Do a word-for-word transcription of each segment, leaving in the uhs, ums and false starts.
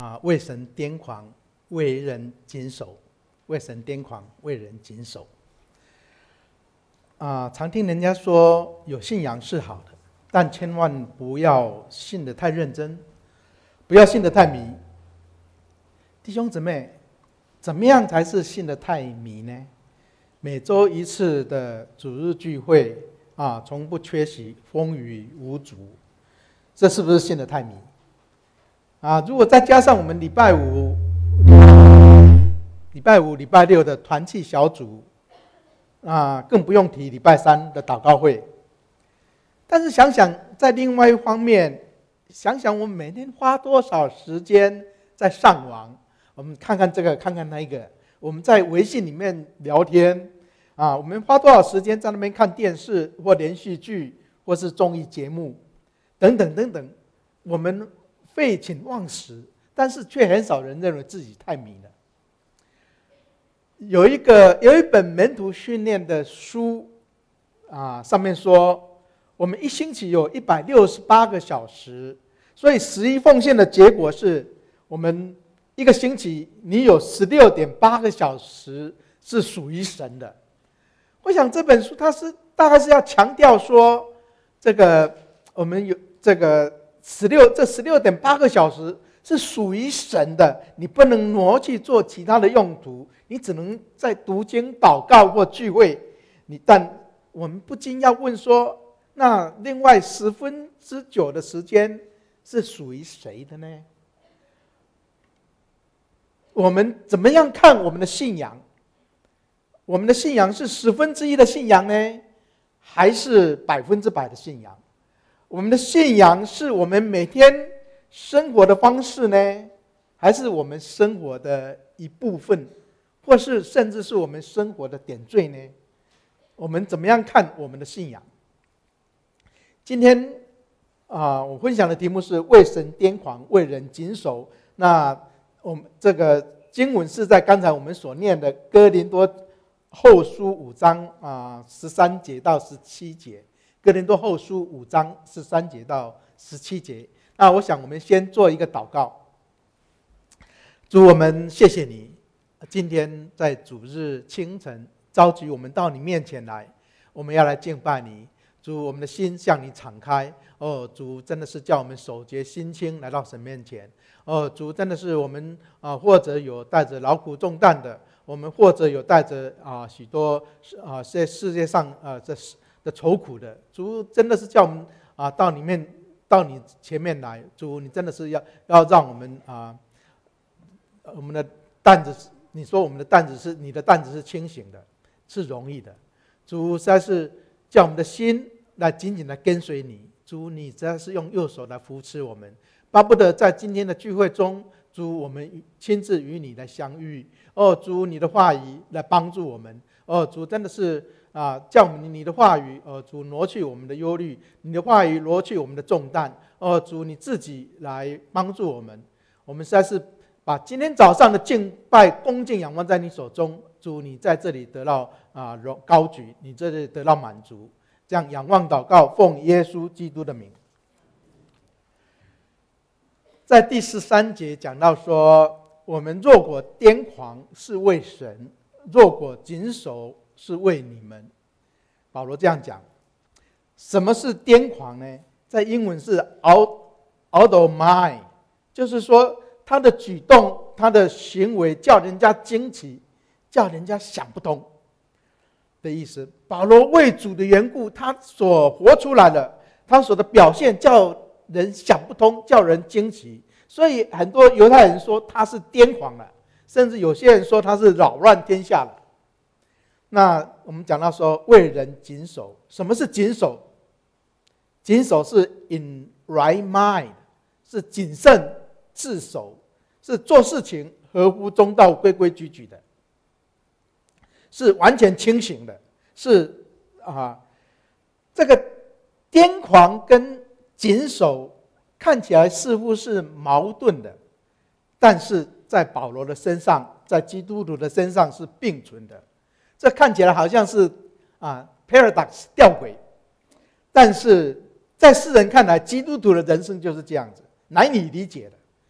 啊，为神癫狂，为人谨守；为神癫狂，为人谨守。啊，常听人家说有信仰是好的，但千万不要信得太认真，不要信得太迷。弟兄姊妹，怎么样才是信得太迷呢？每周一次的主日聚会啊，从不缺席，风雨无阻，这是不是信得太迷？啊，如果再加上我们礼拜五、礼拜五、礼拜六的团契小组，啊，更不用提礼拜三的祷告会。但是想想，在另外一方面，想想我们每天花多少时间在上网，我们看看这个，看看那个，我们在微信里面聊天，啊，我们花多少时间在那边看电视或连续剧，或是综艺节目，等等等等，我们废寝忘食，但是却很少人认为自己太迷了。有一个有一本门徒训练的书啊，上面说，我们一星期有一百六十八个小时，所以十一奉献的结果是，我们一个星期你有十六点八个小时是属于神的。我想这本书它是大概是要强调说，这个我们有这个十六这十六点八个小时是属于神的，你不能挪去做其他的用途，你只能在读经、祷告或聚会。你但我们不禁要问说，那另外十分之九的时间是属于谁的呢？我们怎么样看我们的信仰？我们的信仰是十分之一的信仰呢，还是百分之百的信仰？我们的信仰是我们每天生活的方式呢，还是我们生活的一部分，或是甚至是我们生活的点缀呢？我们怎么样看我们的信仰？今天啊，我分享的题目是为神癫狂，为人谨守。那我们这个经文是在刚才我们所念的哥林多后书五章啊十三节到十七节。哥林多后书五章十三节到十七节。那我想我们先做一个祷告。主，我们谢谢你，今天在主日清晨召集我们到你面前来，我们要来敬拜你。主，我们的心向你敞开。哦，主真的是叫我们手洁心清来到神面前。哦，主真的是我们啊，或者有带着劳苦重担的，我们或者有带着啊许多啊在世界上啊这的愁苦的。主真的是叫我们啊到里面到你前面来。主，你真的是要要让我们啊我们的担子，你说我们的担子是你的担子是轻省的，是容易的。主实在是叫我们的心来紧紧的跟随你。主，你实在是用右手来扶持我们，巴不得在今天的聚会中，主，我们亲自与你来相遇。哦，主，你的话语来帮助我们。哦，主，真的是啊，叫我们你的话语，哦，主挪去我们的忧虑，你的话语挪去我们的重担。哦，主，你自己来帮助我们。我们实在是把今天早上的敬拜、恭敬、仰望在你手中。主，你在这里得到啊高举，你这里得到满足。这样仰望祷告，奉耶稣基督的名。在第十三节讲到说，我们若果癫狂是为神，若果谨守是为你们。保罗这样讲。什么是癫狂呢？在英文是 out, out of mind， 就是说他的举动、他的行为叫人家惊奇，叫人家想不通的意思。保罗为主的缘故，他所活出来的，他所的表现叫人想不通，叫人惊奇。所以很多犹太人说他是癫狂了，甚至有些人说他是扰乱天下了。那我们讲到说为人谨守。什么是谨守？谨守是 in right mind， 是谨慎自守，是做事情合乎中道、规规矩矩的，是完全清醒的。是啊，这个癫狂跟谨守看起来似乎是矛盾的，但是在保罗的身上，在基督徒的身上是并存的。这看起来好像是啊 paradox 吊诡，但是在世人看来，基督徒的人生就是这样子，难以理解的。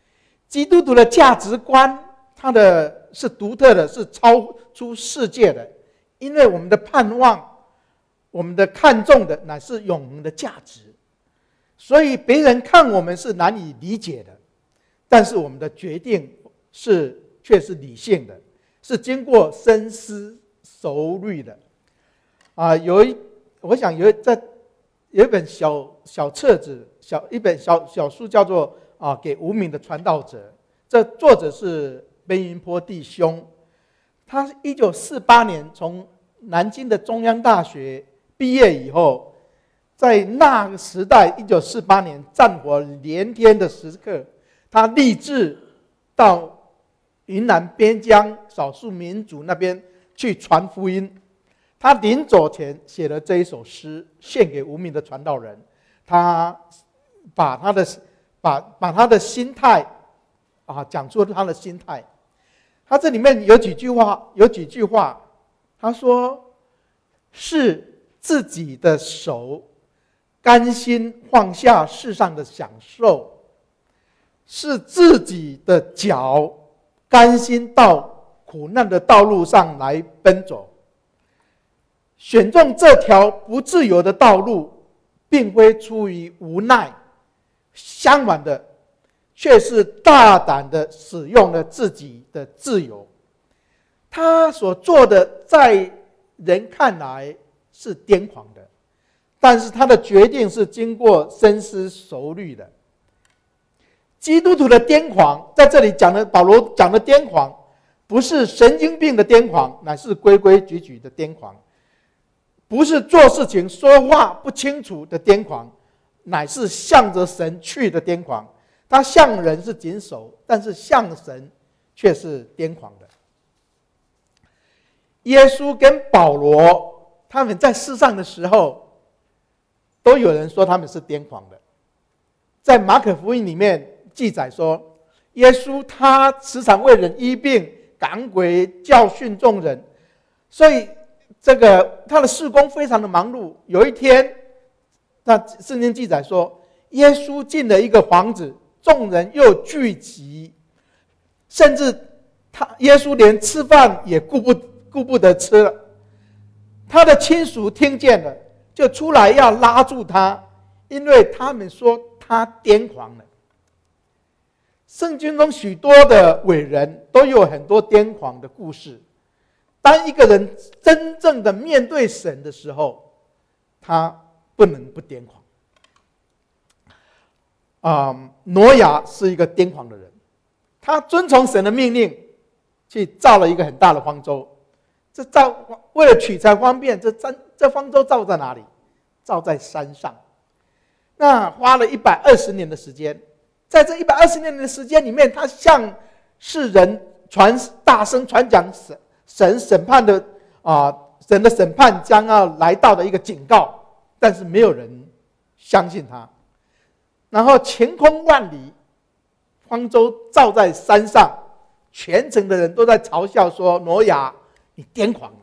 基督徒的价值观，它的是独特的，是超出世界的，因为我们的盼望，我们的看重的乃是永恒的价值，所以别人看我们是难以理解的，但是我们的决定是却是理性的，是经过深思熟虑的。啊，有一，我想有在有一本小小册子，小一本小小书叫做啊给无名的传道者，这作者是边云波弟兄，他一九四八年从南京的中央大学毕业以后，在那个时代一九四八年战火连天的时刻，他立志到云南边疆少数民族那边去传福音。他临走前写了这一首诗，献给无名的传道人。他把他的把把他的心态啊讲出他的心态。他这里面有几句话，有几句话，他说：是自己的手甘心放下世上的享受，是自己的脚甘心到苦难的道路上来奔走。选中这条不自由的道路，并非出于无奈，相反的，却是大胆的使用了自己的自由。他所做的，在人看来是癫狂的，但是他的决定是经过深思熟虑的。基督徒的癫狂，在这里讲的，保罗讲的癫狂，不是神经病的癫狂，乃是规规矩矩的癫狂。不是做事情说话不清楚的癫狂，乃是向着神去的癫狂。他向人是谨守，但是向神却是癫狂的。耶稣跟保罗他们在世上的时候，都有人说他们是癫狂的。在马可福音里面记载说，耶稣他时常为人医病赶鬼，教训众人，所以这个他的事工非常的忙碌。有一天，那圣经记载说，耶稣进了一个房子，众人又聚集，甚至他耶稣连吃饭也顾不顾不得吃了。他的亲属听见了，就出来要拉住他，因为他们说他癫狂了。圣经中许多的伟人都有很多癫狂的故事。当一个人真正的面对神的时候，他不能不癫狂。啊、嗯，挪亚是一个癫狂的人，他遵从神的命令，去造了一个很大的方舟。这造为了取材方便，这这方舟造在哪里？造在山上。那花了一百二十年的时间，在这一百二十年的时间里面，他向世人传大声传讲神。神审判的啊、呃，神的审判将要来到的一个警告，但是没有人相信他。然后晴空万里，方舟造在山上，全城的人都在嘲笑说：“挪亚，你癫狂了。”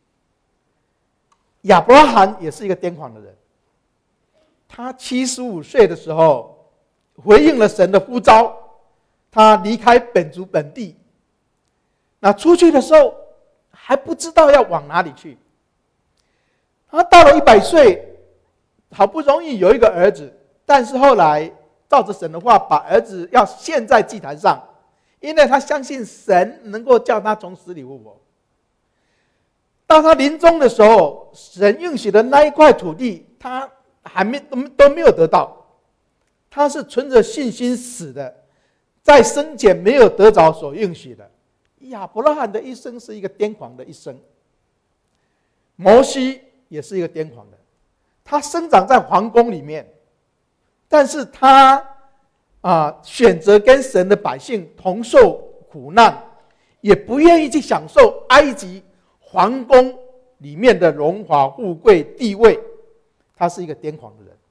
亚伯拉罕也是一个癫狂的人，他七十五岁的时候回应了神的呼召，他离开本族本地，那出去的时候还不知道要往哪里去。他到了一百岁，好不容易有一个儿子，但是后来照着神的话，把儿子要献在祭坛上，因为他相信神能够叫他从死里复活。到他临终的时候，神应许的那一块土地，他还没都没有得到，他是存着信心死的，在生前没有得着所应许的。亚伯拉罕的一生是一个癫狂的一生，摩西也是一个癫狂的，他生长在皇宫里面，但是他啊、呃、选择跟神的百姓同受苦难，也不愿意去享受埃及皇宫里面的荣华富贵地位，他是一个癫狂的人。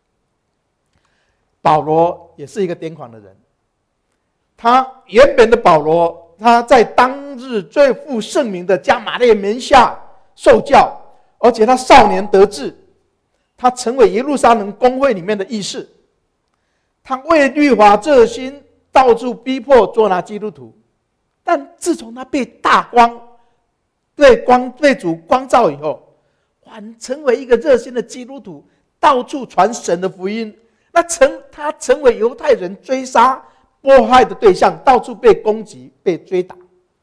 保罗也是一个癫狂的人，他原本的保罗。他在当日最负盛名的加马列门下受教，而且他少年得志，他成为耶路撒冷公会里面的议士。他为律法热心， 到处逼迫捉拿基督徒。但自从他被大光对光对主光照以后，反成为一个热心的基督徒，到处传神的福音。那成他成为犹太人追杀迫害的对象，到处被攻击被追打。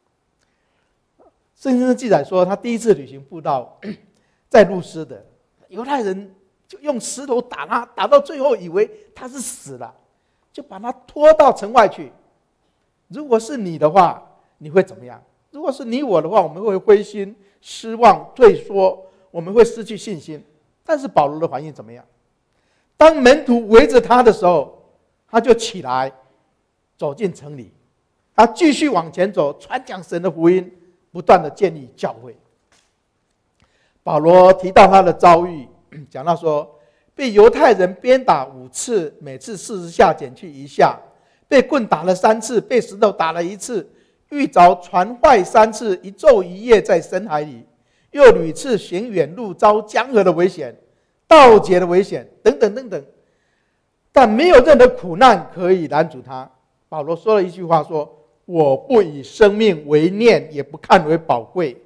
圣经的记载说，他第一次旅行布道在路斯的犹太人就用石头打他，打到最后以为他是死了，就把他拖到城外去。如果是你的话，你会怎么样？如果是你我的话，我们会灰心失望退缩，我们会失去信心。但是保罗的反应怎么样？当门徒围着他的时候，他就起来走进城里，他继续往前走，传讲神的福音，不断的建立教会。保罗提到他的遭遇，讲到说，被犹太人鞭打五次，每次四十下减去一下，被棍打了三次，被石头打了一次，遇着船坏三次，一昼一夜在深海里，又屡次行远路，遭江河的危险，盗劫的危险，等等等等。但没有任何苦难可以拦阻他。保罗说了一句话说，我不以生命为念，也不看为宝贵，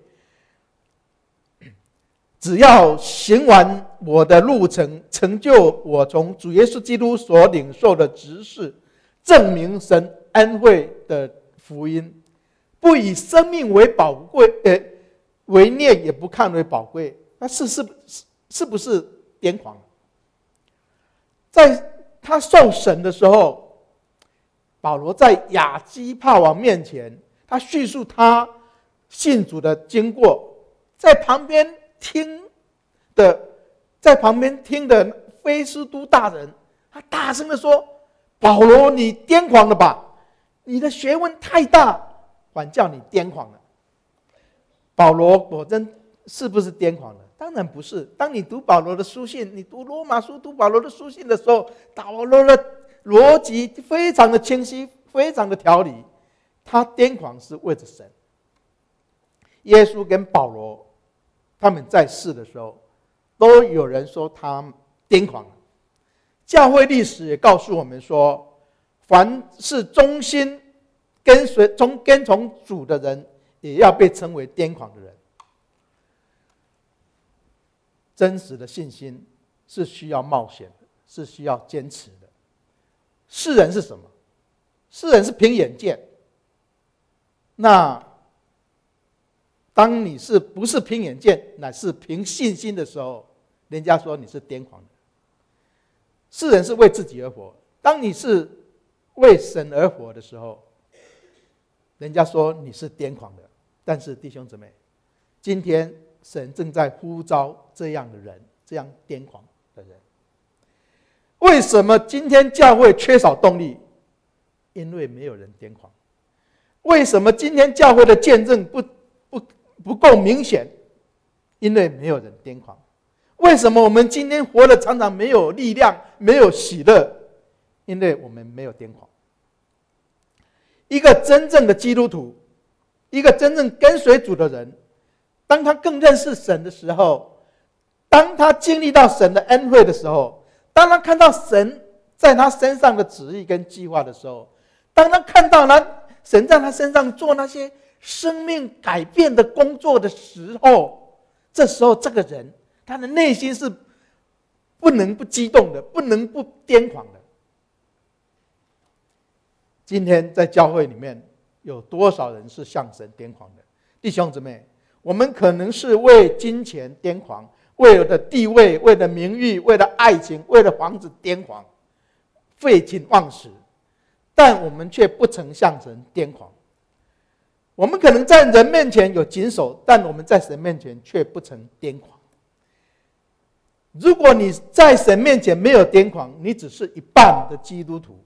只要行完我的路程，成就我从主耶稣基督所领受的职事，证明神恩惠的福音。不以生命为宝贵，呃，为念，也不看为宝贵，那是是是不是癫狂？在他受审的时候，保罗在亚基帕王面前，他叙述他信主的经过，在旁边听的，在旁边听的菲斯都大人，他大声的说：“保罗，你癫狂了吧？你的学问太大，反叫你癫狂了。”保罗果真是不是癫狂了？当然不是。当你读保罗的书信，你读罗马书、读保罗的书信的时候，保罗的逻辑非常的清晰，非常的条理。他癫狂是为着神。耶稣跟保罗他们在世的时候，都有人说他癫狂了。教会历史也告诉我们说，凡是忠心跟随从跟从主的人，也要被称为癫狂的人。真实的信心是需要冒险的，是需要坚持的。世人是什么？世人是凭眼见。那当你是不是凭眼见，乃是凭信心的时候，人家说你是癫狂的。世人是为自己而活，当你是为神而活的时候，人家说你是癫狂的。但是弟兄姊妹，今天神正在呼召这样的人，这样癫狂的人。为什么今天教会缺少动力？因为没有人癫狂。为什么今天教会的见证不不不够明显？因为没有人癫狂。为什么我们今天活得常常没有力量，没有喜乐？因为我们没有癫狂。一个真正的基督徒，一个真正跟随主的人，当他更认识神的时候，当他经历到神的恩惠的时候，当他看到神在他身上的旨意跟计划的时候，当他看到他神在他身上做那些生命改变的工作的时候，这时候这个人他的内心是不能不激动的，不能不癫狂的。今天在教会里面有多少人是向神癫狂的？弟兄姊妹，我们可能是为金钱癫狂，为了地位，为了名誉，为了爱情，为了房子癫狂，废寝忘食，但我们却不曾向神癫狂。我们可能在人面前有谨守，但我们在神面前却不曾癫狂。如果你在神面前没有癫狂，你只是一半的基督徒。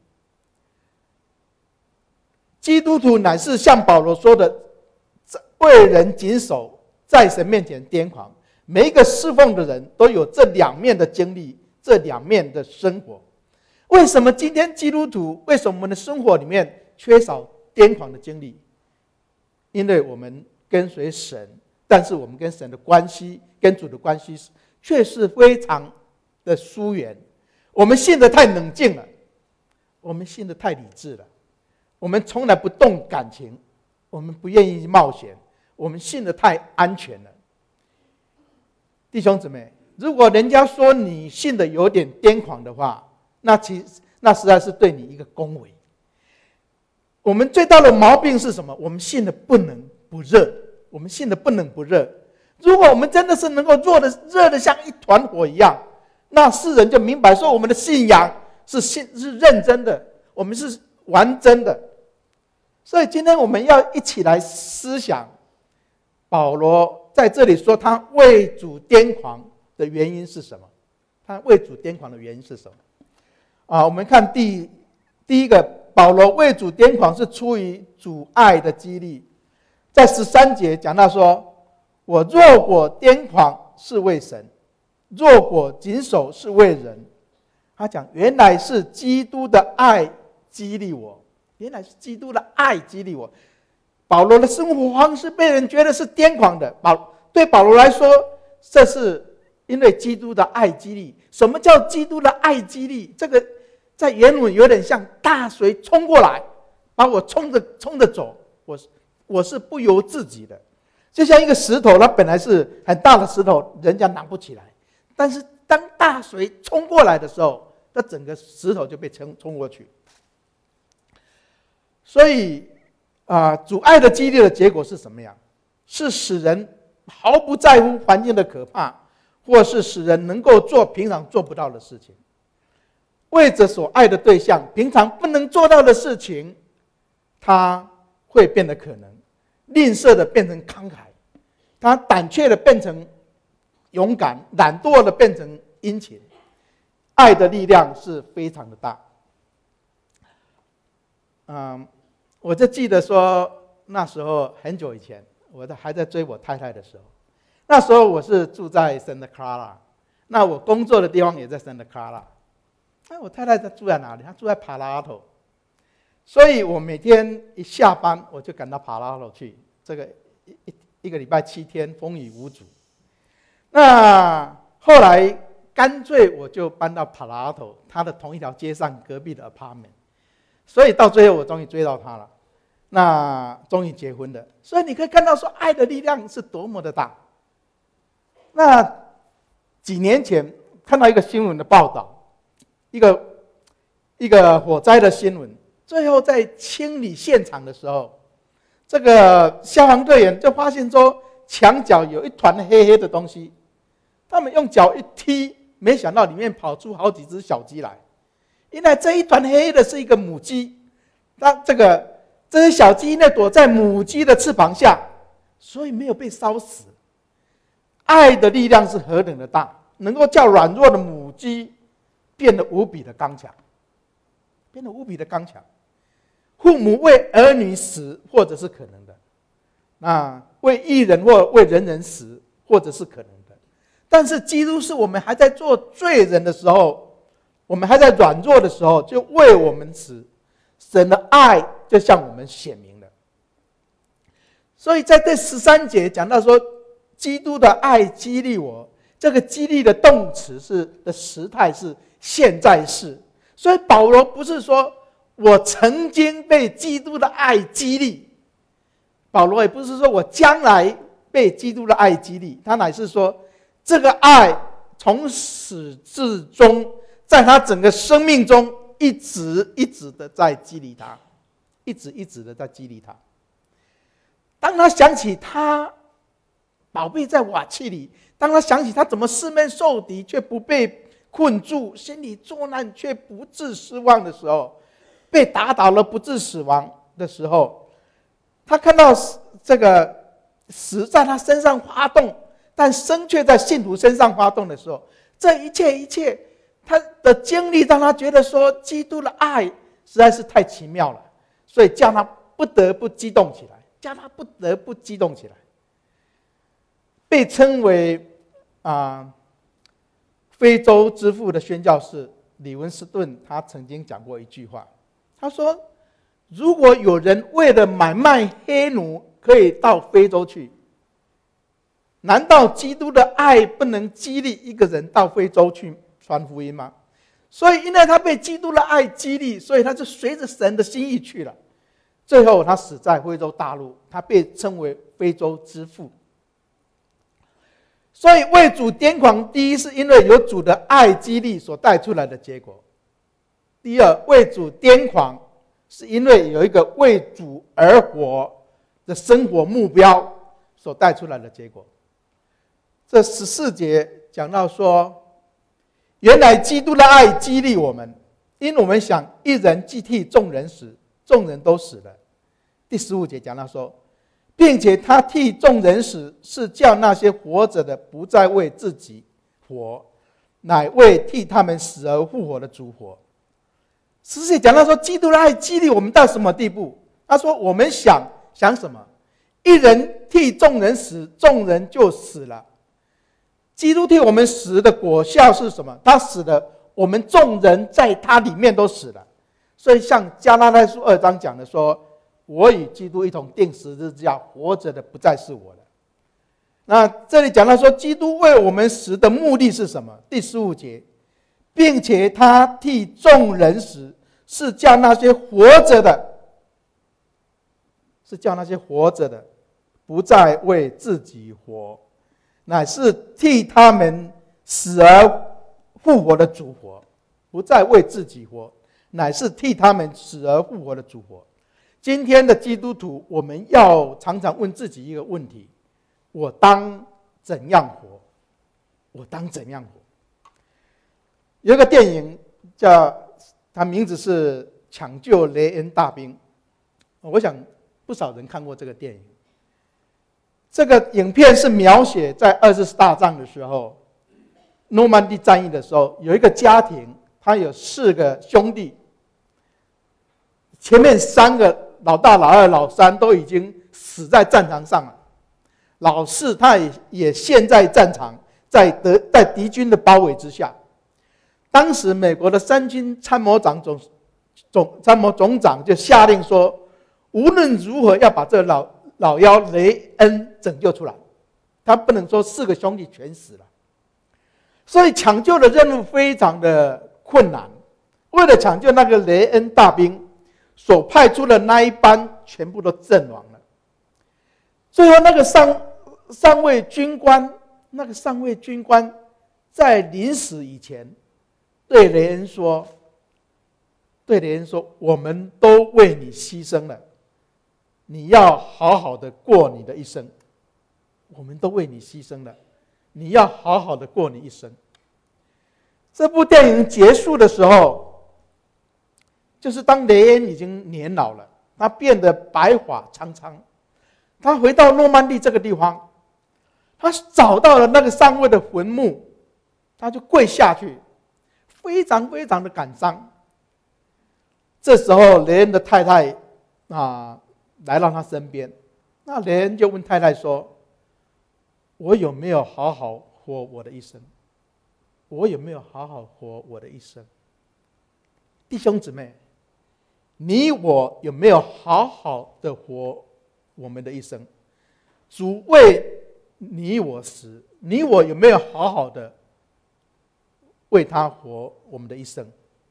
基督徒乃是像保罗说的，为人谨守，在神面前癫狂。每一个侍奉的人都有这两面的经历，这两面的生活。为什么今天基督徒，为什么我们的生活里面缺少癫狂的经历？因为我们跟随神，但是我们跟神的关系，跟主的关系却是非常的疏远。我们信得太冷静了，我们信得太理智了。 我们从来不动感情，我们不愿意冒险，我们信得太安全了。弟兄姊妹，如果人家说你信得有点癫狂的话，那其实那实在是对你一个恭维。我们最大的毛病是什么？我们信得不冷不热，我们信得不冷不热。如果我们真的是能够热的热的像一团火一样，那世人就明白说我们的信仰是信是认真的，我们是玩真的。所以今天我们要一起来思想，保罗在这里说他为主癫狂的原因是什么？他为主癫狂的原因是什么？啊，我们看第第一个，保罗为主癫狂是出于主爱的激励。在十三节讲到说，我若果癫狂是为神，若果谨守是为人。他讲原来是基督的爱激励我，原来是基督的爱激励我。保罗的生活方式被人觉得是癫狂的，保对保罗来说，这是因为基督的爱激励。什么叫基督的爱激励？这个在原文有点像大水冲过来，把我冲着冲着走，我我是不由自己的。就像一个石头，它本来是很大的石头，人家拿不起来，但是当大水冲过来的时候，那整个石头就被冲冲过去。所以啊、呃，主爱的激励的结果是什么样？是使人毫不在乎环境的可怕，或是使人能够做平常做不到的事情。为着所爱的对象，平常不能做到的事情，他会变得可能；吝啬的变成慷慨，他胆怯的变成勇敢，懒惰的变成殷勤。爱的力量是非常的大。嗯，我就记得说，那时候很久以前，我还在追我太太的时候，那时候我是住在 Santa Clara， 那我工作的地方也在 Santa Clara。那我太太她住在哪里？她住在帕拉托，所以我每天一下班我就赶到帕拉托去。这个一一一个礼拜七天风雨无阻。那后来干脆我就搬到帕拉托，她的同一条街上隔壁的 apartment。所以到最后我终于追到她了，那终于结婚了。所以你可以看到说爱的力量是多么的大。那几年前看到一个新闻的报道。一个一个火灾的新闻，最后在清理现场的时候，这个消防队员就发现说墙角有一团黑黑的东西，他们用脚一踢，没想到里面跑出好几只小鸡来。原来这一团黑黑的是一个母鸡，它这个这些小鸡呢躲在母鸡的翅膀下，所以没有被烧死。爱的力量是何等的大，能够叫软弱的母鸡变得无比的刚强，变得无比的刚强。父母为儿女死，或者是可能的；那为义人或为人人死，或者是可能的。但是基督是我们还在做罪人的时候，我们还在软弱的时候，就为我们死。神的爱就向我们显明了。所以在第十三节讲到说，基督的爱激励我，这个激励的动词是的时态是现在式。所以保罗不是说我曾经被基督的爱激励，保罗也不是说我将来被基督的爱激励，他乃是说这个爱从始至终，在他整个生命中一直一直的在激励他，一直一直的在激励他。当他想起他宝贝在瓦器里，当他想起他怎么四面受敌却不被困住，心里作难却不致失望的时候，被打倒了不致死亡的时候，他看到这个死在他身上发动，但生却在信徒身上发动的时候，这一切一切他的经历让他觉得说基督的爱实在是太奇妙了，所以叫他不得不激动起来，叫他不得不激动起来。被称为啊、非洲之父的宣教士李文斯顿，他曾经讲过一句话，他说如果有人为了买卖黑奴可以到非洲去，难道基督的爱不能激励一个人到非洲去传福音吗？所以因为他被基督的爱激励，所以他就随着神的心意去了。 最后他死在非洲大陆，他被称为非洲之父。所以为主癫狂，第一是因为有主的爱激励所带出来的结果，第二为主癫狂是因为有一个为主而活的生活目标所带出来的结果。这十四节讲到说，原来基督的爱激励我们，因我们想一人既替众人死，众人都死了。第十五节讲到说，并且他替众人死，是叫那些活着的不再为自己活，乃为替他们死而复活的主活。十四节讲到说，基督的爱激励我们到什么地步？他说我们想想什么？一人替众人死，众人就死了。基督替我们死的果效是什么？他死了，我们众人在他里面都死了。所以像加拉太书二章讲的说，我与基督一同钉十字架，活着的不再是我了。那这里讲到说，基督为我们死的目的是什么？第十五节，并且他替众人死，是叫那些活着的，是叫那些活着的不再为自己活，乃是替他们死而复活的主活。不再为自己活，乃是替他们死而复活的主活。今天的基督徒，我们要常常问自己一个问题：我当怎样活？我当怎样活？有一个电影叫，它名字是《抢救雷恩大兵》，我想不少人看过这个电影。这个影片是描写在二次大战的时候，诺曼底战役的时候，有一个家庭，他有四个兄弟，前面三个老大、老二、老三都已经死在战场上了，老四他也也陷在战场，在德在敌军的包围之下。当时美国的三军参谋长总总参谋总长就下令说，无论如何要把这老老幺雷恩拯救出来，他不能说四个兄弟全死了。所以抢救的任务非常的困难。为了抢救那个雷恩大兵，所派出的那一班全部都阵亡了。最后那个上上尉军官，那个上尉军官在临死以前对雷恩说：“对雷恩说，我们都为你牺牲了，你要好好的过你的一生。我们都为你牺牲了，你要好好的过你一生。”这部电影结束的时候，就是当雷恩已经年老了，他变得白发苍苍，他回到诺曼底这个地方，他找到了那个上尉的坟墓，他就跪下去，非常非常的感伤。这时候雷恩的太太啊来到他身边，那雷恩就问太太说：“我有没有好好活我的一生？我有没有好好活我的一生？”弟兄姊妹，你我有没有好好的活我们的一生？主为你我死，你我有没有好好的为他活我们的一生？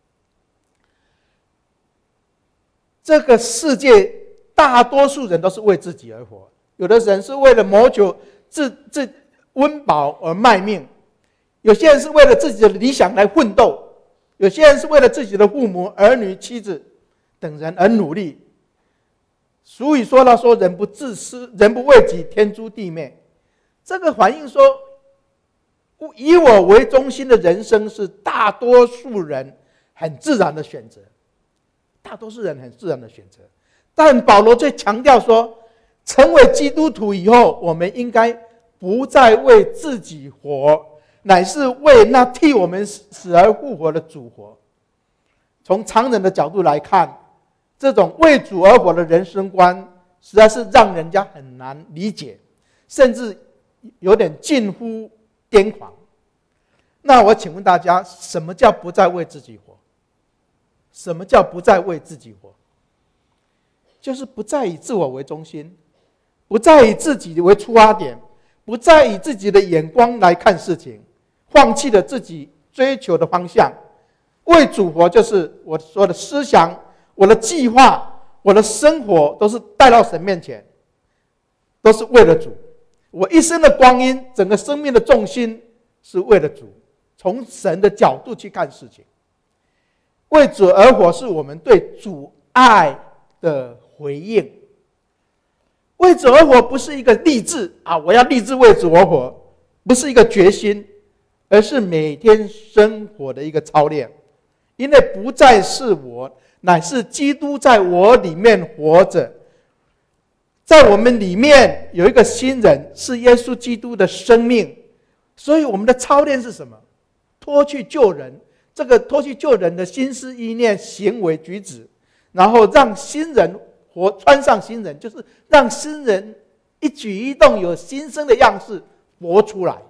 这个世界大多数人都是为自己而活，有的人是为了谋求自自温饱而卖命，有些人是为了自己的理想来奋斗，有些人是为了自己的父母、儿女、妻子等人而努力。俗语说到说，人不自私，人不为己，天诛地灭。这个反映说，以我为中心的人生是大多数人很自然的选择，大多数人很自然的选择。但保罗却强调说，成为基督徒以后，我们应该不再为自己活，乃是为那替我们死而复活的主活。从常人的角度来看，这种为主而活的人生观实在是让人家很难理解，甚至有点近乎癫狂。那我请问大家，什么叫不再为自己活？什么叫不再为自己活？就是不再以自我为中心，不再以自己为出发点，不再以自己的眼光来看事情，放弃了自己追求的方向。为主活就是我说的思想、我的计划、 我的生活都是带到神面前，都是为了主。我一生的光阴，整个生命的重心是为了主，从神的角度去看事情。为主而活是我们对主爱的回应。为主而活不是一个立志啊，我要立志为主而活，不是一个决心，而是每天生活的一个操练。因为不再是我，乃是基督在我里面活着。在我们里面有一个新人，是耶稣基督的生命。所以我们的操练是什么？脱去旧人，这个脱去旧人的心思意念、行为举止，然后让新人活，穿上新人，就是让新人一举一动有新生的样式活出来。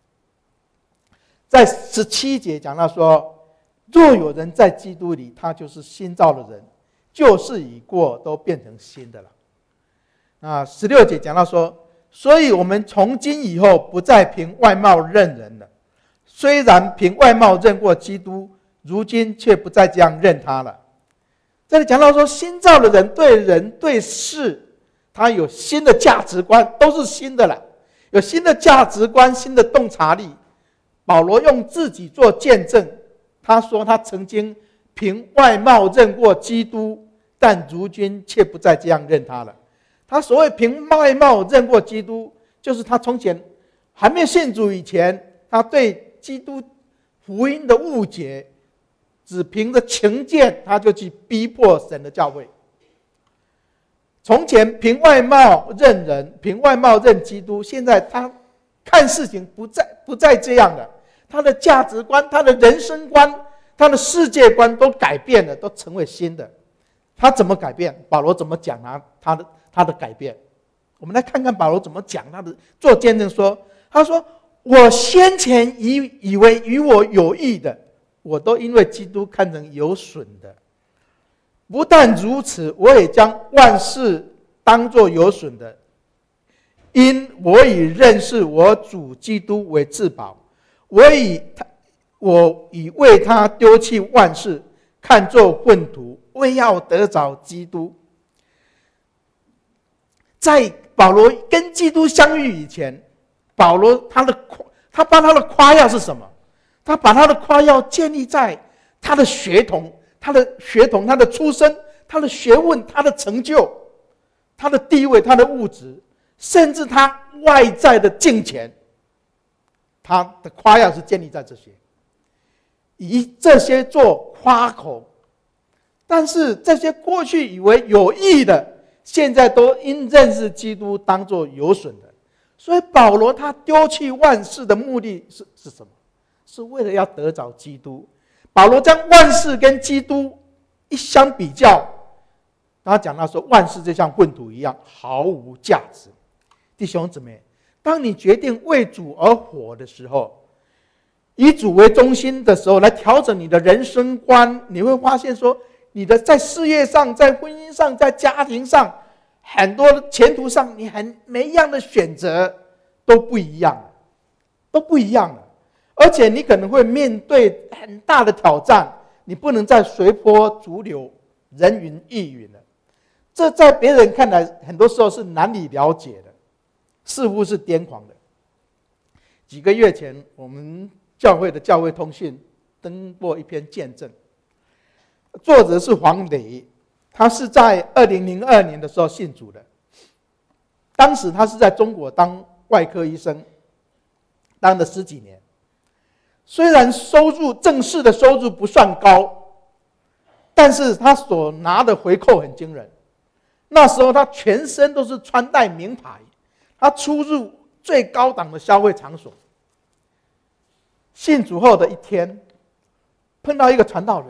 在十七节讲到说，若有人在基督里，他就是新造的人，旧事已过，都变成新的了。啊，十六节讲到说，所以我们从今以后不再凭外貌认人了。虽然凭外貌认过基督，如今却不再这样认他了。这里讲到说，新造的人对人对事，他有新的价值观，都是新的了，有新的价值观，新的洞察力。保罗用自己做见证，他说他曾经凭外貌认过基督，但如今却不再这样认他了。他所谓凭外貌认过基督，就是他从前还没有信主以前，他对基督福音的误解，只凭着情见他就去逼迫神的教会。从前凭外貌认人，凭外貌认基督，现在他看事情不再不再这样了，他的价值观、他的人生观、他的世界观都改变了，都成为新的。他怎么改变？保罗怎么讲啊？他的他的改变，我们来看看保罗怎么讲他的做见证说，他说：“我先前以以为与我有益的，我都因为基督看成有损的。不但如此，我也将万事当作有损的，因我以认识我主基督为至宝。我以他，我以为他丢弃万事，看作粪土，为要得着基督。”在保罗跟基督相遇以前，保罗他的他把他的夸耀是什么？他把他的夸耀建立在他的血统、他的血统、他的出身、他的学问、他的成就、他的地位、他的物质，甚至他外在的金钱，他的夸耀是建立在这些，以这些做夸口。但是这些过去以为有益的，现在都因认识基督当作有损的。所以保罗他丢弃万事的目的 是, 是什么？是为了要得着基督。保罗将万事跟基督一相比较，他讲到说，万事就像粪土一样，毫无价值。弟兄姊妹，当你决定为主而活的时候，以主为中心的时候，来调整你的人生观，你会发现说，你的在事业上、在婚姻上、在家庭上，很多的前途上，你很每一样的选择都不一样，都不一样了。而且你可能会面对很大的挑战，你不能再随波逐流、人云亦云了。这在别人看来，很多时候是难以了解的，似乎是癫狂的。几个月前，我们教会的教会通讯登过一篇见证，作者是黄磊，他是在二零零二年的时候信主的。当时他是在中国当外科医生，当了十几年。虽然收入正式的收入不算高，但是他所拿的回扣很惊人。那时候他全身都是穿戴名牌，他出入最高档的消费场所。信主后的一天，碰到一个传道人，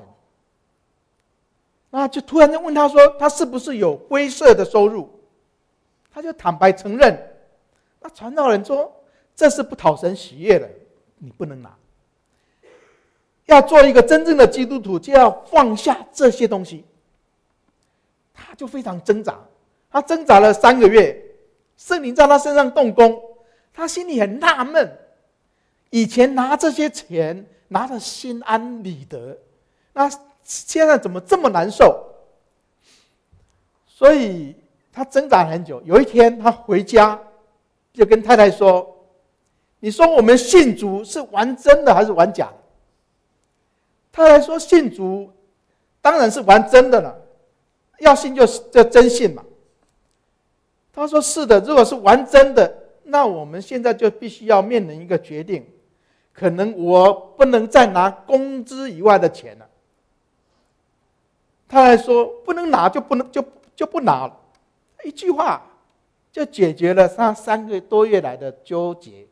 那就突然间问他说，他是不是有灰色的收入？他就坦白承认。那传道人说，这是不讨神喜悦的，你不能拿。要做一个真正的基督徒，就要放下这些东西。他就非常挣扎，他挣扎了三个月，圣灵在他身上动工，他心里很纳闷，以前拿这些钱拿得心安理得，那现在怎么这么难受？ 所以他挣扎很久。有一天他回家，就跟太太说：“你说我们信主是玩真的还是玩假的？”太太说：“信主当然是玩真的了，要信就就真信嘛。”他说：“是的，如果是玩真的，那我们现在就必须要面临一个决定，可能我不能再拿工资以外的钱了。”他还说：“不能拿就不能就就不拿了。”一句话就解决了他三个多月来的纠结。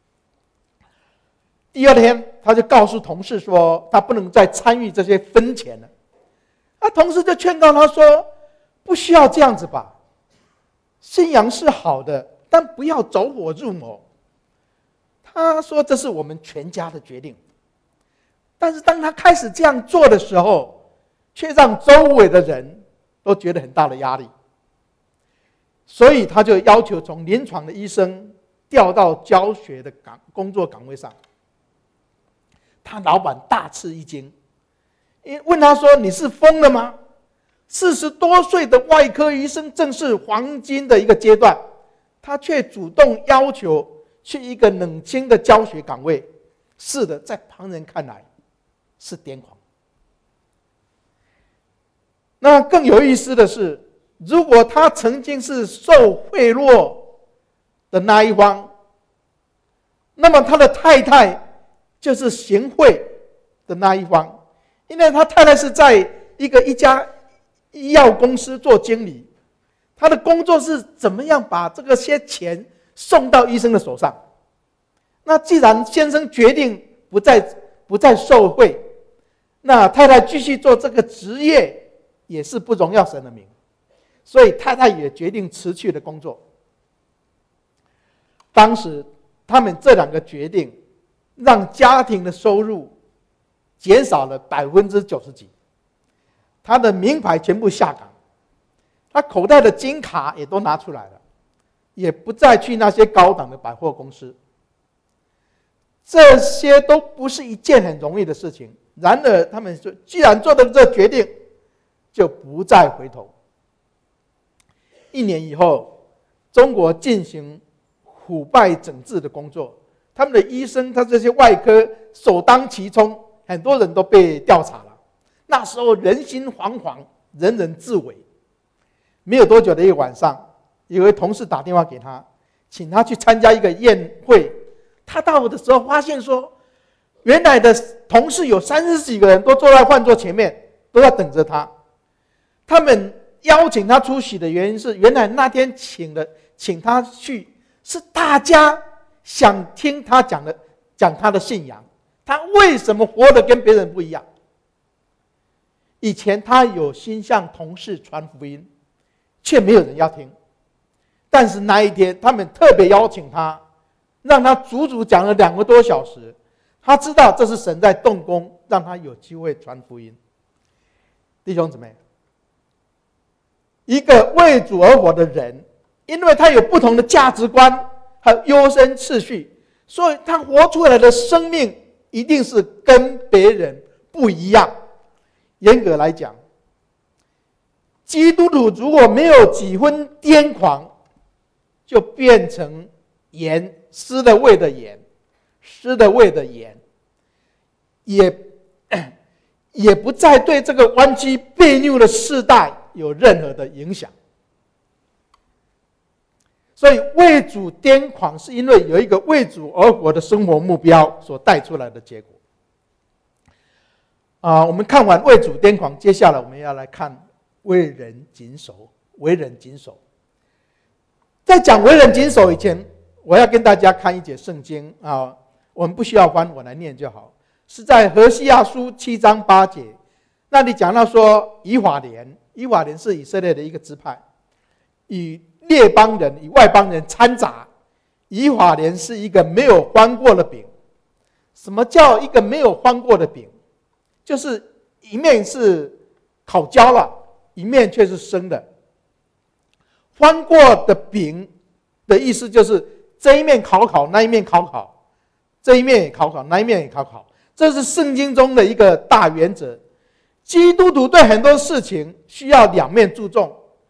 第二天，他就告诉同事说，他不能再参与这些分钱了。那同事就劝告他说：“不需要这样子吧，信仰是好的，但不要走火入魔。”他说：“这是我们全家的决定。”但是当他开始这样做的时候，却让周围的人都觉得很大的压力，所以他就要求从临床的医生调到教学的岗工作岗位上。他老板大吃一惊，问他说：“你是疯了吗？四十多岁的外科医生正是黄金的一个阶段，他却主动要求去一个冷清的教学岗位。是的，在旁人看来是癫狂。”那更有意思的是，如果他曾经是受贿赂的那一方，那么他的太太就是行贿的那一方，因为他太太是在一个一家医药公司做经理，他的工作是怎么样把这个些钱送到医生的手上。那既然先生决定不再不再受贿，那太太继续做这个职业也是不荣耀神的名，所以太太也决定辞去了工作。当时他们这两个决定让家庭的收入减少了百分之九十几，他的名牌全部下岗，他口袋的金卡也都拿出来了，也不再去那些高档的百货公司。这些都不是一件很容易的事情，然而他们说，既然做了这决定，就不再回头。一年以后，中国进行腐败整治的工作，他们的医生，他这些外科首当其冲，很多人都被调查了。那时候人心惶惶，人人自危。没有多久的一个晚上，有位同事打电话给他，请他去参加一个宴会。他到的时候发现说，原来的同事有三十几个人都坐在饭桌前面，都在等着他。他们邀请他出席的原因是，原来那天请了请他去，是大家想听他讲的讲他的信仰，他为什么活得跟别人不一样。以前他有心向同事传福音，却没有人要听。但是那一天，他们特别邀请他，让他足足讲了两个多小时。他知道这是神在动工，让他有机会传福音。弟兄姊妹，一个为主而活的人，因为他有不同的价值观和优先次序，所以他活出来的生命一定是跟别人不一样。严格来讲，基督徒如果没有几分癫狂，就变成盐，失了味的盐，失了味的盐，也也不再对这个弯曲悖谬的世代有任何的影响。所以为主癫狂，是因为有一个为主而活的生活目标所带出来的结果。啊，我们看完为主癫狂，接下来我们要来看为人谨守。为人谨守，在讲为人谨守以前，我要跟大家看一节圣经啊，我们不需要翻，我来念就好。是在何西阿书七章八节，那里讲到说，以法莲，以法莲是以色列的一个支派，与列邦人、与外邦人掺杂。以法莲是一个没有翻过的饼。什么叫一个没有翻过的饼？就是一面是烤焦了，一面却是生的。翻过的饼的意思就是这一面烤烤，那一面烤烤，这一面也烤烤，那一面也烤烤。这是圣经中的一个大原则。基督徒对很多事情需要两面注重，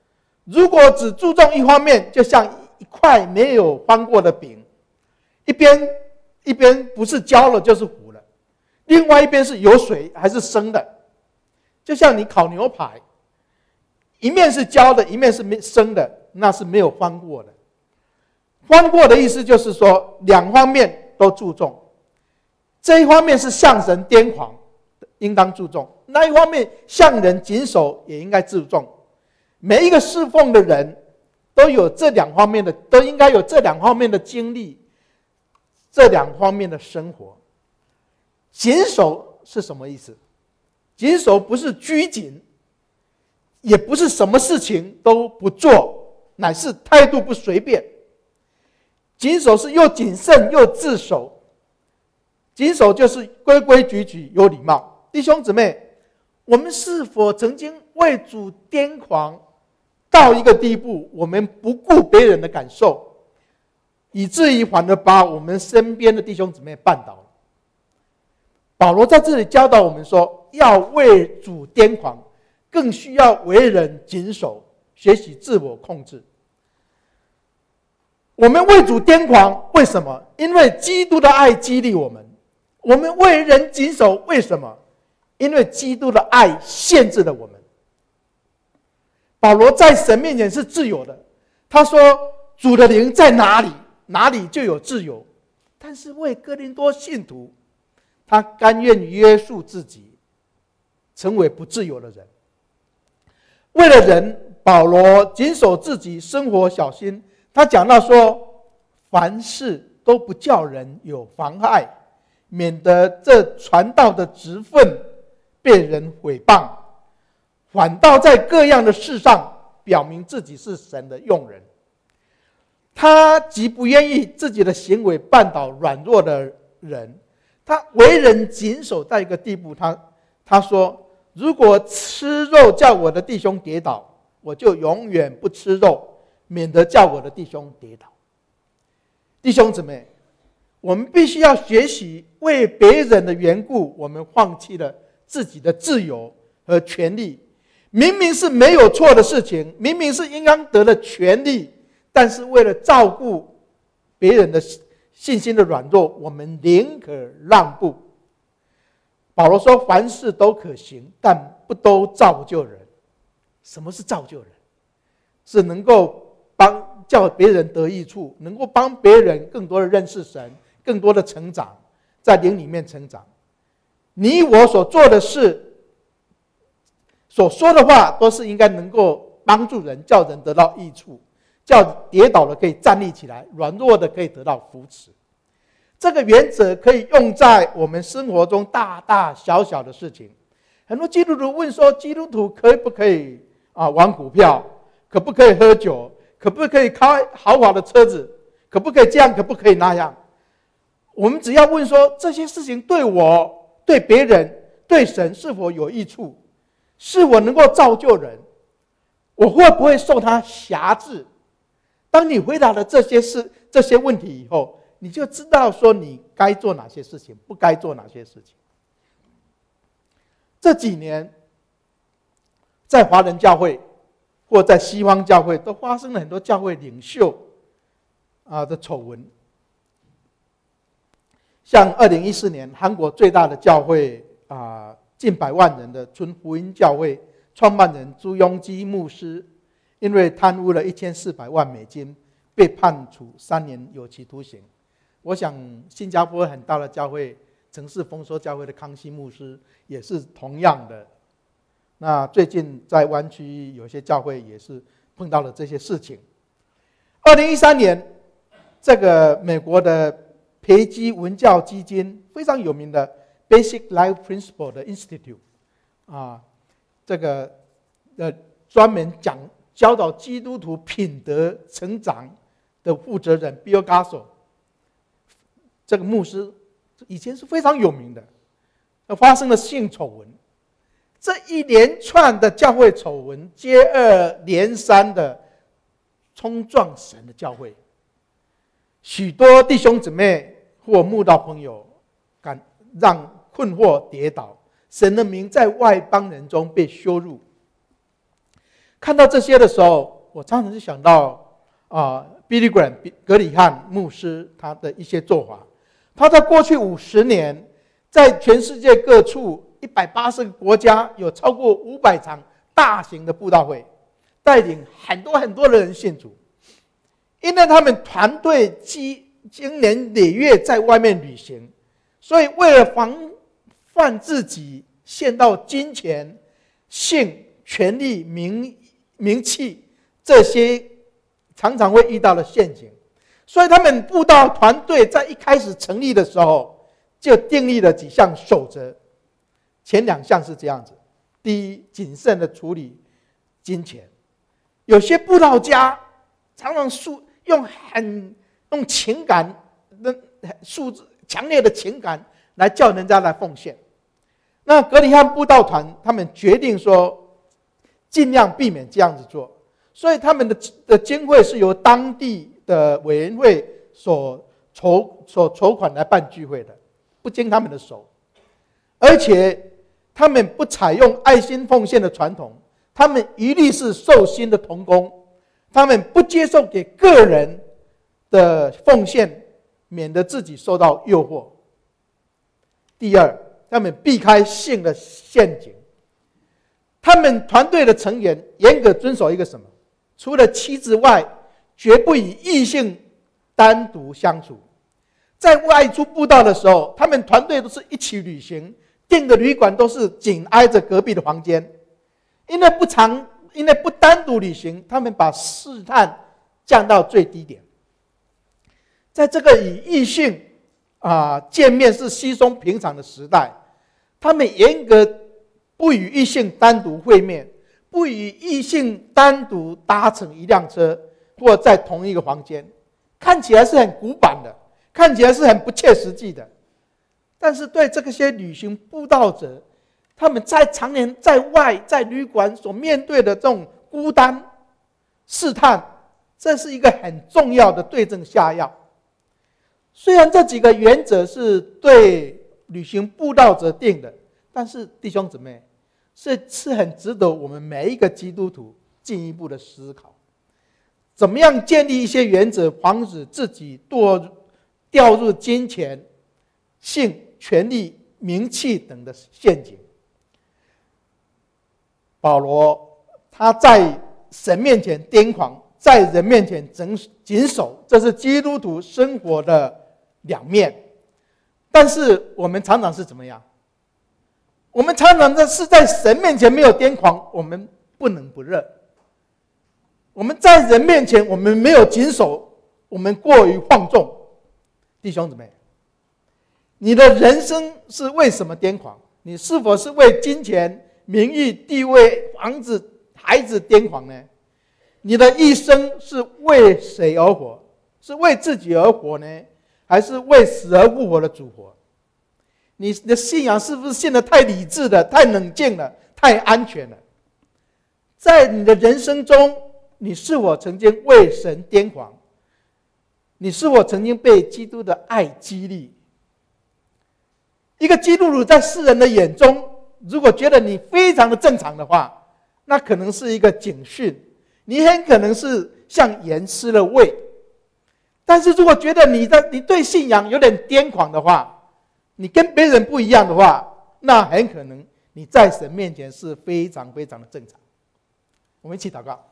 如果只注重一方面，就像一块没有翻过的饼，一边一边不是焦了就是糊了，另外一边是有水还是生的。就像你烤牛排，一面是焦的，一面是生的，那是没有翻过的。翻过的意思就是说，两方面都注重。这一方面是向神癫狂，应当注重；那一方面向人谨守，也应该注重。每一个侍奉的人都有这两方面的，都应该有这两方面的经历，这两方面的生活。谨守是什么意思？谨守不是拘谨，也不是什么事情都不做，乃是态度不随便。谨守是又谨慎又自守。谨守就是规规矩矩，有礼貌。弟兄姊妹，我们是否曾经为主癫狂到一个地步，我们不顾别人的感受，以至于反而把我们身边的弟兄姊妹绊倒了？保罗在这里教导我们说，要为主癫狂，更需要为人谨守，学习自我控制。我们为主癫狂，为什么？因为基督的爱激励我们。我们为人谨守，为什么？因为基督的爱限制了我们。保罗在神面前是自由的，他说主的灵在哪里，哪里就有自由。但是为哥林多信徒，他甘愿约束自己，成为不自由的人。为了人，保罗谨守自己生活小心。他讲到说，凡事都不叫人有妨害，免得这传道的职分被人毁谤，反倒在各样的事上表明自己是神的用人。他极不愿意自己的行为绊倒软弱的人，他为人谨守到一个地步，他他说，如果吃肉叫我的弟兄跌倒，我就永远不吃肉，免得叫我的弟兄跌倒。弟兄姊妹，我们必须要学习为别人的缘故，我们放弃了自己的自由和权利。明明是没有错的事情，明明是应当得的权利，但是为了照顾别人的信心的软弱，我们宁可让步。保罗说，凡事都可行，但不都造就人。什么是造就人？是能够帮叫别人得益处，能够帮别人更多的认识神，更多的成长，在灵里面成长。你我所做的事，所说的话，都是应该能够帮助人，叫人得到益处，叫跌倒了可以站立起来，软弱的可以得到扶持。这个原则可以用在我们生活中大大小小的事情。很多基督徒问说，基督徒可不可以啊玩股票？可不可以喝酒？可不可以开豪华的车子？可不可以这样？可不可以那样？我们只要问说，这些事情对我、对别人、对神是否有益处？是否能够造就人？我会不会受他辖制？当你回答了这些事、这些问题以后，你就知道说你该做哪些事情，不该做哪些事情。这几年，在华人教会或在西方教会，都发生了很多教会领袖啊的丑闻。像二零一四年，韩国最大的教会啊，近百万人的纯福音教会创办人朱庸基牧师，因为贪污了一千四百万美金，被判处三年有期徒刑。我想新加坡很大的教会，城市丰收教会的康熙牧师也是同样的。那最近在湾区有些教会也是碰到了这些事情。二零一三年，这个美国的培基文教基金非常有名的 Basic Life Principle 的 Institute 啊，这个呃专门讲教导基督徒品德成长的负责人 Bill Gasso， 这个牧师以前是非常有名的，发生了性丑闻。这一连串的教会丑闻接二连三的冲撞神的教会，许多弟兄姊妹或慕道朋友敢让困惑跌倒，神的名在外邦人中被羞辱。看到这些的时候， 我常常就想到啊 ，Billy Graham 格里汉牧师他的一些做法。他在过去五十年，在全世界各处一百八十个国家，有超过五百场大型的布道会，带领很多很多的人信主。因为他们团队经经年累月在外面旅行，所以为了防范自己陷到金钱、性、权力、名名气这些常常会遇到的陷阱，所以他们布道团队在一开始成立的时候就订立了几项守则。前两项是这样子：第一，谨慎的处理金钱。有些布道家常常用很用情感的数字强烈的情感来叫人家来奉献。那格里汉布道团他们决定说，尽量避免这样子做，所以他们的的经费是由当地的委员会所筹所筹款来办聚会的，不经他们的手。而且他们不采用爱心奉献的传统，他们一律是受薪的同工，他们不接受给个人的奉献，免得自己受到诱惑。第二，他们避开性的陷阱。他们团队的成员严格遵守一个什么？除了妻子外，绝不与异性单独相处。在外出布道的时候，他们团队都是一起旅行，订的旅馆都是紧挨着隔壁的房间。因为不常，因为不单独旅行，他们把试探降到最低点。在这个与异性啊见面是稀松平常的时代，他们严格不与异性单独会面，不与异性单独搭乘一辆车或在同一个房间，看起来是很古板的，看起来是很不切实际的。但是对这些旅行布道者，他们在常年在外在旅馆所面对的这种孤单试探，这是一个很重要的对症下药。虽然这几个原则是对旅行布道者定的，但是弟兄姊妹，是是很值得我们每一个基督徒进一步的思考，怎么样建立一些原则，防止自己堕掉入金钱、性、权力、名气等的陷阱。保罗他在神面前癫狂，在人面前谨守，这是基督徒生活的两面。但是我们常常是怎么样？我们常常的是在神面前没有癫狂，我们不冷不热；我们在人面前我们没有谨守，我们过于放纵。弟兄姊妹，你的人生是为什么癫狂？你是否是为金钱、名誉、地位、房子、孩子癫狂呢？你的一生是为谁而活？是为自己而活呢，还是为死而复活的主活？你的信仰是不是信得太理智了、太冷静了、太安全了？在你的人生中，你是否曾经为神癫狂？你是否曾经被基督的爱激励？一个基督徒在世人的眼中，如果觉得你非常的正常的话，那可能是一个警讯，你很可能是像盐失了味。但是如果觉得你的你对信仰有点癫狂的话，你跟别人不一样的话，那很可能你在神面前是非常非常的正常。我们一起祷告。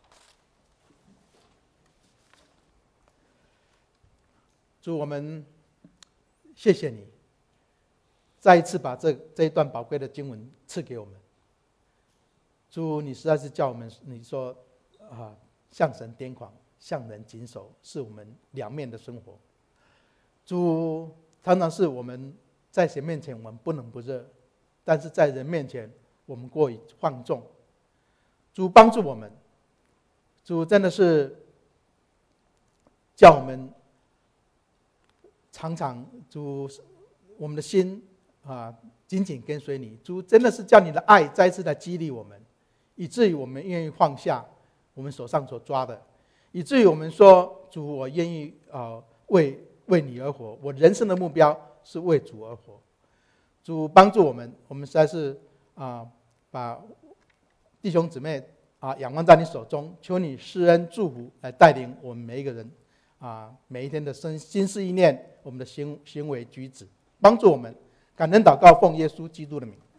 主，我们谢谢你再一次把这这一段宝贵的经文赐给我们。主，你实在是叫我们，你说啊，向神癫狂，向人谨守，是我们两面的生活。主，常常是我们在神面前我们不冷不热，但是在人面前我们过于放纵。主帮助我们，主真的是叫我们常常主我们的心啊紧紧跟随你。主真的是叫你的爱再一次来激励我们，以至于我们愿意放下我们手上所抓的，以至于我们说主，我愿意啊为为你而活，我人生的目标是为主而活。主帮助我们，我们实在是啊把弟兄姊妹啊，仰望在你手中，求你施恩祝福，来带领我们每一个人啊，每一天的心心思意念，我们的行行为举止，帮助我们。感恩祷告，奉耶稣基督的名。